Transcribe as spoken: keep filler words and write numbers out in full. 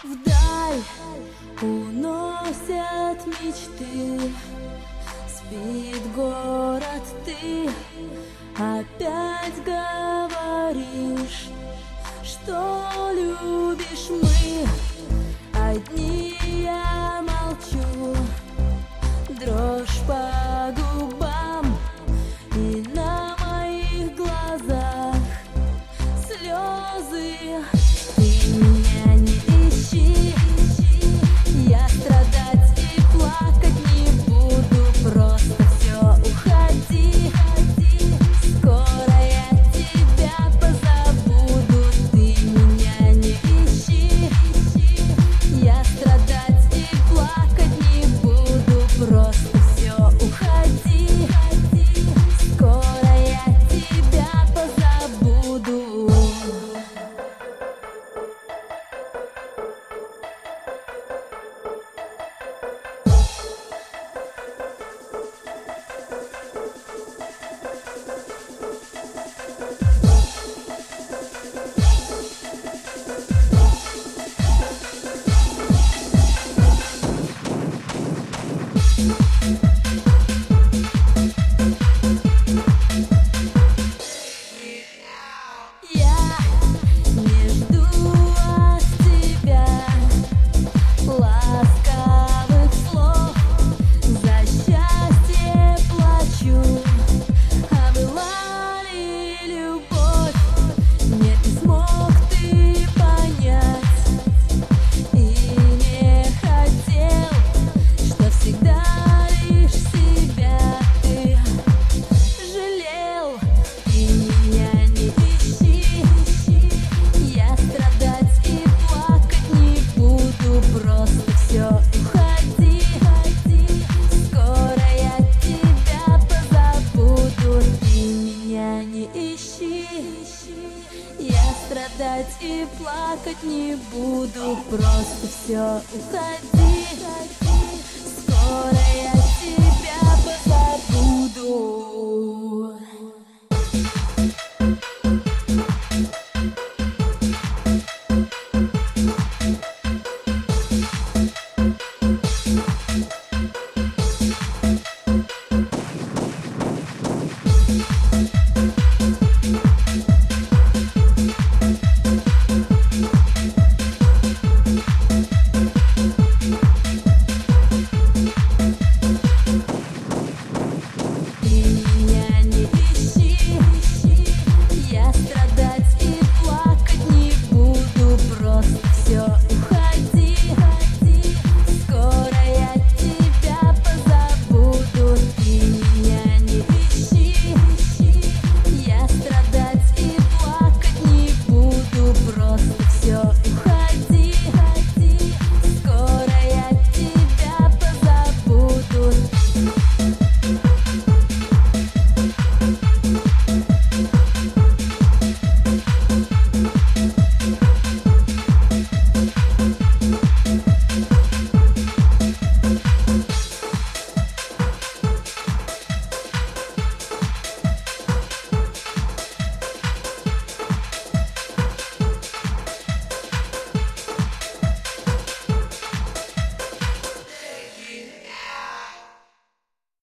Вдаль уносят мечты, спит город, ты опять говоришь, что любишь. Мы одни, я молчу, дрожь по губам и на моих глазах слезы. Ты меня не ищи, я страдать и плакать не буду, просто все уходи, скоро я тебя позабуду. Ты меня не ищи, я страдать и плакать не буду, просто все уходи, скоро я тебя позабуду. Я страдать и плакать не буду, просто все уходи, скоро я